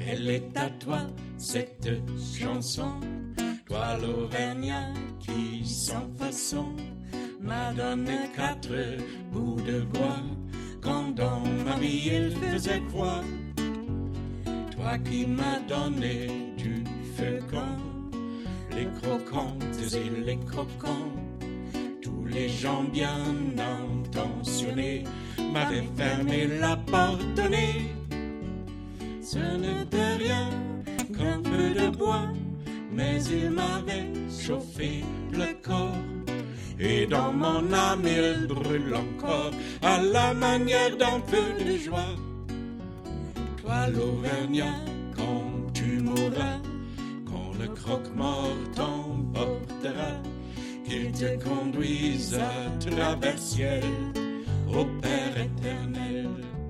Elle est à toi, cette chanson, toi l'Auvergnat qui sans façon m'a donné 4 bouts de bois quand dans ma vie il faisait froid. Toi qui m'as donné du feu quand les croquantes et les croquants, tous les gens bien intentionnés m'avaient fermé la porte au nez. Ce n'était rien qu'un peu de bois, mais il m'avait chauffé le corps. Et dans mon âme il brûle encore à la manière d'un feu de joie. Toi l'Auvergnat, quand tu mourras, quand le croque-mort t'emportera, qu'il te conduise à travers ciel au Père éternel.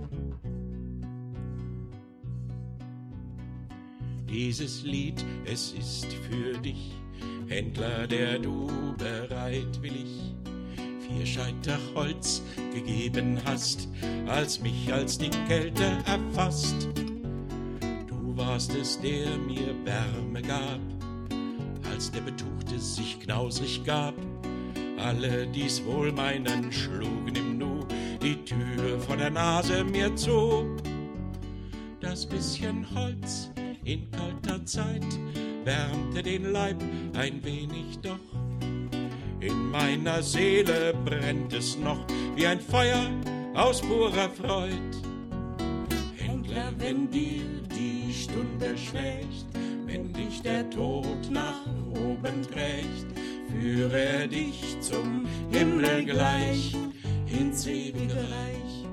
Dieses Lied, es ist für dich, Händler, der du bereitwillig 4 Scheiter Holz gegeben hast, als mich als die Kälte erfasst. Du warst es, der mir Wärme gab, als der Betuchte sich knausrig gab. Alle dies wohl meinen schlugen im Nu die Tür vor der Nase mir zu. Das bisschen Holz in kalter Zeit wärmte den Leib ein wenig, doch in meiner Seele brennt es noch wie ein Feuer aus purer Freud. Händler, wenn dir die Stunde schlägt, wenn dich der Tod nach oben trägt, führe dich zum Himmel gleich ins ewige Reich.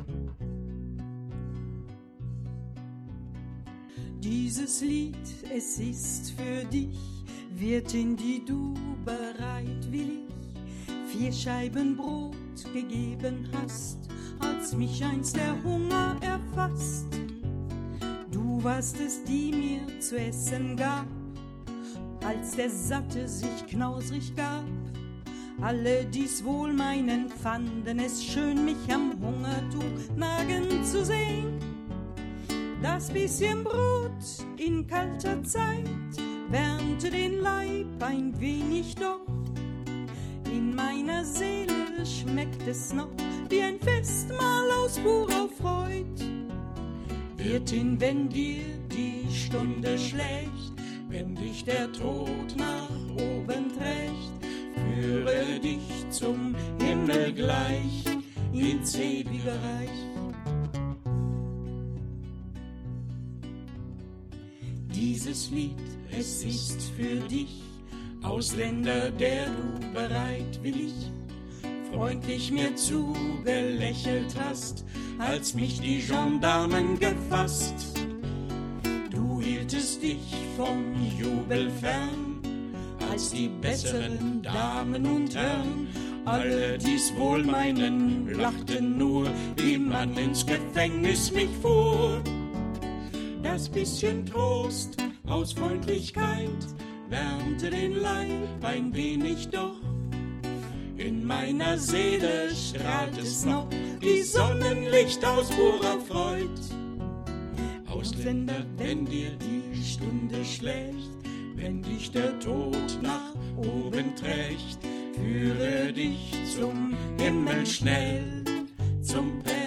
Dieses Lied, es ist für dich, Wirtin, die du bereitwillig 4 Scheiben Brot gegeben hast, als mich einst der Hunger erfasst. Du warst es, die mir zu essen gab, als der Satte sich knausrig gab. Alle dies wohl meinen fanden es schön, mich am Hungertuch nagen zu sehen. Das bisschen Brot in kalter Zeit wärmte den Leib ein wenig, doch in meiner Seele schmeckt es noch wie ein Festmahl aus purer Freud. Wirtin, wenn dir die Stunde schlägt, wenn dich der Tod nach oben trägt, führe dich zum Himmel gleich ins ewige Reich. Dieses Lied, es ist für dich, Ausländer, der du bereitwillig freundlich mir zugelächelt hast, als mich die Gendarmen gefasst. Du hieltest dich vom Jubel fern, als die besseren Damen und Herren alle dies wohl meinen, lachten nur, wie man ins Gefängnis mich fuhr. Das bisschen Trost aus Freundlichkeit wärmte den Leib ein wenig, doch in meiner Seele strahlt es noch wie Sonnenlicht aus purer Freud. Ausländer, wenn dir die Stunde schlägt, wenn dich der Tod nach oben trägt, führe dich zum Himmel schnell, zum Pär